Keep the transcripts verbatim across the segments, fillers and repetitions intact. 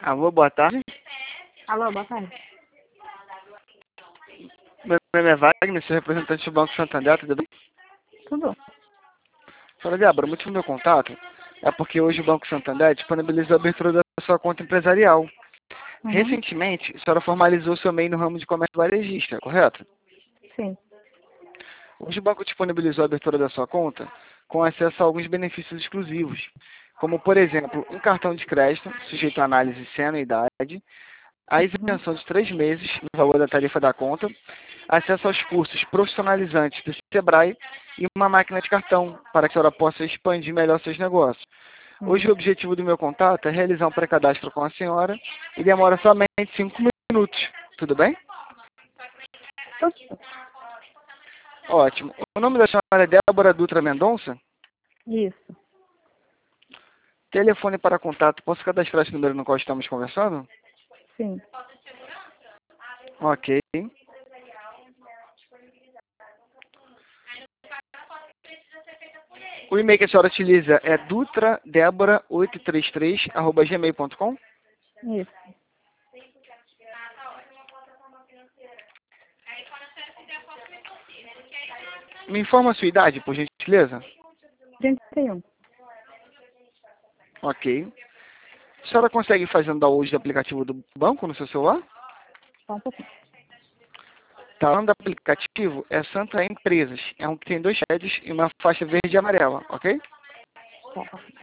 Alô, boa tarde. Alô, boa tarde. Meu nome é Wagner, sou representante do Banco Santander, tudo bem? Tudo? Senhora Débora, o motivo do meu contato é porque hoje o Banco Santander disponibilizou a abertura da sua conta empresarial. Uhum. Recentemente, a senhora formalizou seu M E I no ramo de comércio varejista, correto? Sim. Hoje o banco disponibilizou a abertura da sua conta com acesso a alguns benefícios exclusivos, como, por exemplo, um cartão de crédito sujeito à análise sem anuidade, a Uhum. isenção de três meses no valor da tarifa da conta, acesso aos cursos profissionalizantes do Sebrae e uma máquina de cartão para que a senhora possa expandir melhor seus negócios. Hoje Uhum. o objetivo do meu contato é realizar um pré-cadastro com a senhora e demora somente cinco minutos. Tudo bem? Tudo? Ótimo. O nome da senhora é Débora Dutra Mendonça? Isso. Telefone para contato. Posso cadastrar esse número no qual estamos conversando? Sim. Ok. O e-mail que a senhora utiliza é dutradebora oito três três arroba gmail ponto com? Isso. Me informa a sua idade, por gentileza? trinta e um. Ok. A senhora consegue fazer um download do aplicativo do banco no seu celular? Só um pouquinho. Tá, o nome do aplicativo é Santa Empresas. É um que tem dois heads e uma faixa verde e amarela, ok? Só um pouquinho.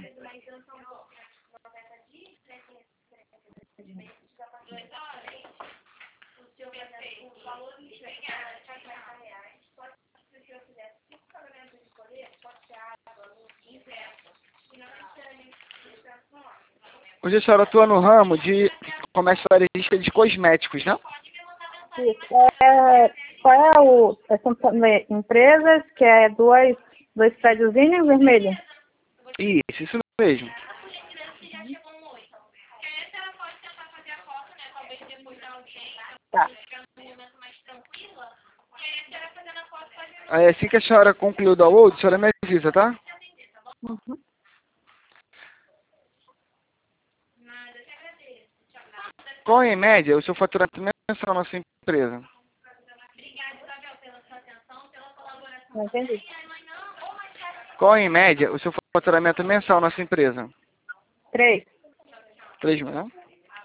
Hoje a senhora atua no ramo de comércio varejista de cosméticos, né? Isso. É, qual é o... é, São é, empresas que é dois, dois prédiozinhos vermelhos. Isso, isso mesmo. Tá. Aí, assim que a senhora concluir o download, a senhora me avisa, tá? Uhum. Qual é, em média, o seu faturamento mensal na sua empresa? Não entendi. Qual é, em média, o seu faturamento mensal na sua empresa? Três. Três mil, né?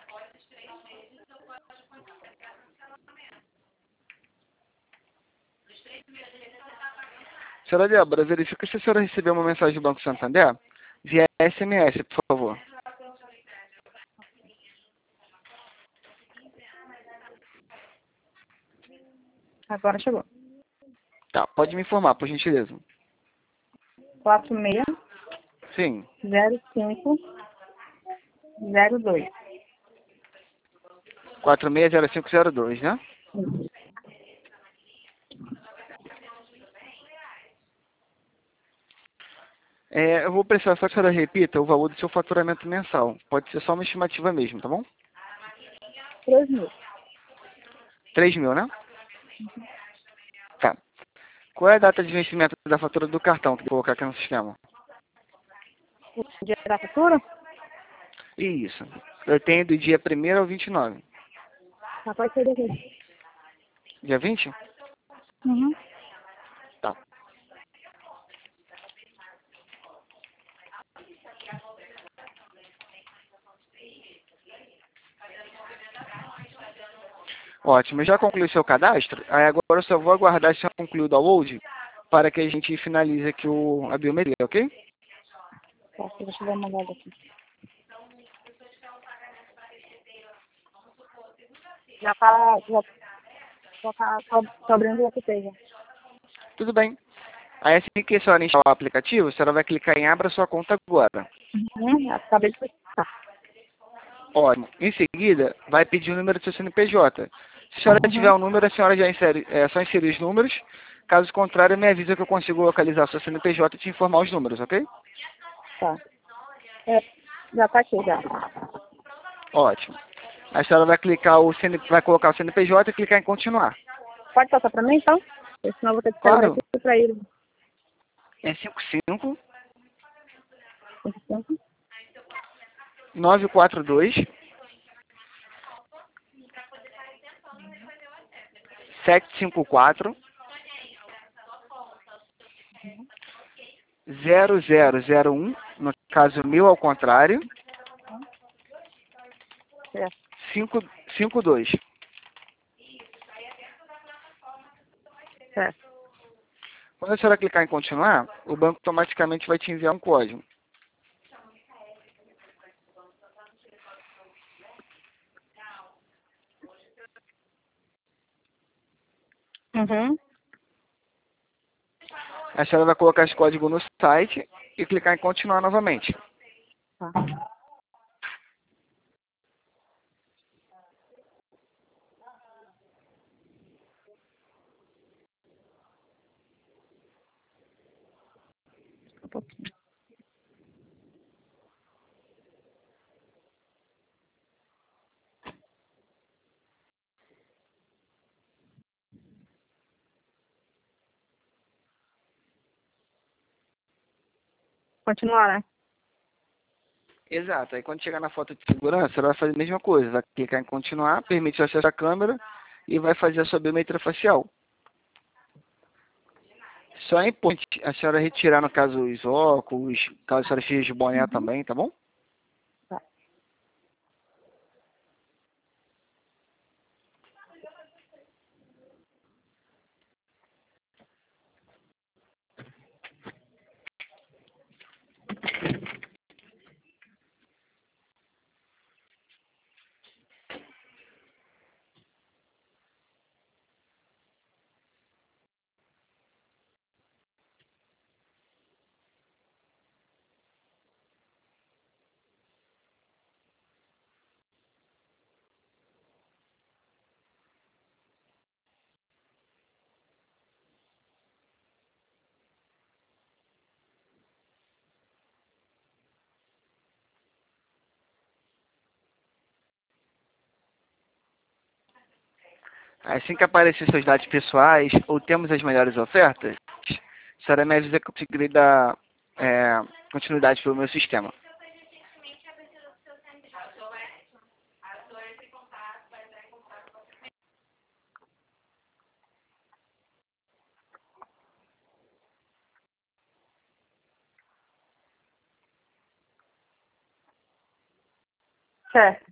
Senhora Débora, verifica se a senhora recebeu uma mensagem do Banco Santander via S M S, por favor. Agora chegou. Tá, pode me informar, por gentileza. Quatro seis Sim. zero cinco zero dois. quatro seis zero cinco zero dois, né? É, eu vou precisar só que a senhora repita o valor do seu faturamento mensal. Pode ser só uma estimativa mesmo, tá bom? Três mil. Três mil, né? Tá. Qual é a data de vencimento da fatura do cartão que eu vou colocar aqui no sistema? O dia da fatura? Isso. Eu tenho do dia primeiro ao vinte e nove. Já pode ser daqui. Dia vinte? Uhum. Tá. Ótimo. Eu já concluí o seu cadastro. Aí agora eu só vou aguardar se eu concluir o download para que a gente finalize aqui o, a biometria, ok? Tá, deixa eu dar uma olhada aqui. Já tá, já, já tá cobrando o app já. Tudo bem. Aí assim que a senhora instalar o aplicativo, a senhora vai clicar em Abra sua conta agora. Uhum, acabei de clicar. Ótimo. Em seguida, vai pedir o número do seu C N P J. Se a senhora tiver Uhum, o número, a senhora já insere, é só inserir os números. Caso contrário, me avisa que eu consigo localizar o seu C N P J e te informar os números, ok? tá. É, já tá aqui já. Ótimo. A senhora vai clicar o C N, vai colocar o C N P J e clicar em continuar. Pode passar pra mim então? Porque senão eu vou ter que escrever Claro. aqui pra ele. É cinco cinco cinco cinco nove quatro dois sete cinco quatro, zero zero zero um, no caso mil ao contrário, Certo. cinco dois. Certo. Quando a senhora clicar em continuar, o banco automaticamente vai te enviar um código. Uhum. A senhora vai colocar esse código no site e clicar em continuar novamente. Tá. Um pouquinho. Continuar, né? Exato. Aí quando chegar na foto de segurança, ela vai fazer a mesma coisa. Vai clicar em continuar, permite o acesso à câmera e vai fazer a sua biometria facial. Só é importante a senhora retirar, no caso, os óculos, caso a senhora esteja de boné Uhum. também, tá bom? Tá. Assim que aparecer seus dados pessoais ou temos as melhores ofertas, a senhora me avisa que eu conseguirei dar é, continuidade pelo meu sistema. Certo.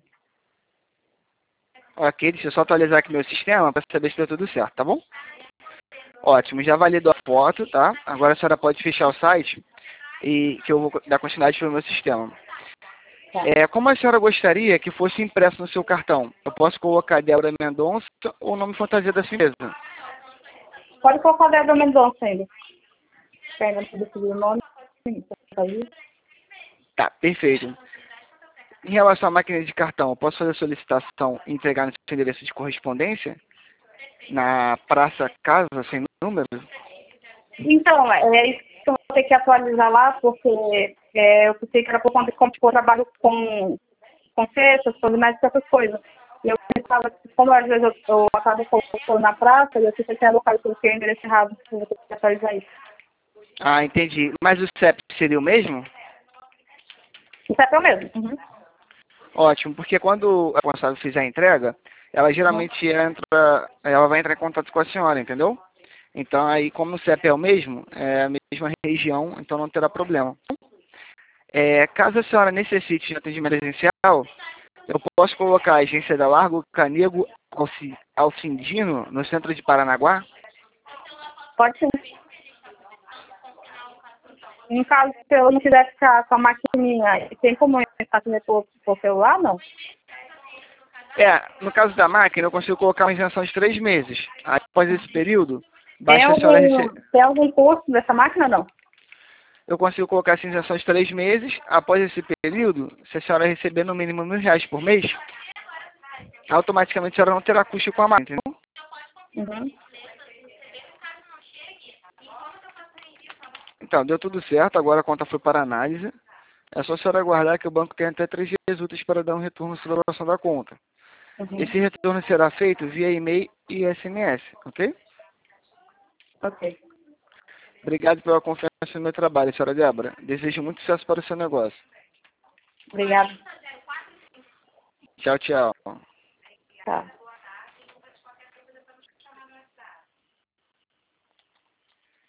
Ok, deixa eu só atualizar aqui meu sistema para saber se deu tudo certo, tá bom? Ótimo, já validou a foto, tá? Agora a senhora pode fechar o site e que eu vou dar continuidade pelo meu sistema. Tá. É, como a senhora gostaria que fosse impresso no seu cartão? Eu posso colocar Débora Mendonça ou o nome fantasia da sua empresa? Pode colocar o Débora Mendonça ainda. Ainda não decidi o nome. Sim, tá aí. Tá, perfeito. Em relação à máquina de cartão, eu posso fazer a solicitação e entregar no seu endereço de correspondência? Na Praça Casa, sem número? Então, é isso que eu vou ter que atualizar lá, porque é, eu pensei que era por conta de como eu trabalho com, com cestas, cosméticos, essas coisas. E eu pensava que, como às vezes eu, eu acabo colocando na praça, e eu pensei que era local que eu coloquei o endereço errado, eu vou ter que atualizar isso. Ah, entendi. Mas o C E P seria o mesmo? Isso é para mesmo. Uhum. Ótimo, porque quando a responsável fizer a entrega, ela Uhum. geralmente entra, ela vai entrar em contato com a senhora, entendeu? Então aí, como o C E P é o mesmo, é a mesma região, então não terá problema. É, caso a senhora necessite de atendimento presencial, eu posso colocar a agência da Largo Canego Alci- Alcindino, no centro de Paranaguá? Pode ser. Em caso se eu não quiser ficar com a maquininha, tem como eu atender por, por celular, não? É, no caso da máquina, eu consigo colocar uma isenção de três meses. Aí, após esse período, Tem basta a senhora algum, receber. tem algum custo dessa máquina, não? Eu consigo colocar essa isenção de três meses. Após esse período, se a senhora receber no mínimo mil reais por mês, automaticamente a senhora não terá custo com a máquina, entendeu? Uhum. Então, deu tudo certo, agora a conta foi para análise. É só a senhora aguardar que o banco tem até três dias úteis para dar um retorno sobre a evaluação da conta. Uhum. Esse retorno será feito via e-mail e S M S, ok? Ok. Obrigado pela confiança no meu trabalho, senhora Débora. Desejo muito sucesso para o seu negócio. Obrigada. Tchau, tchau. Tá.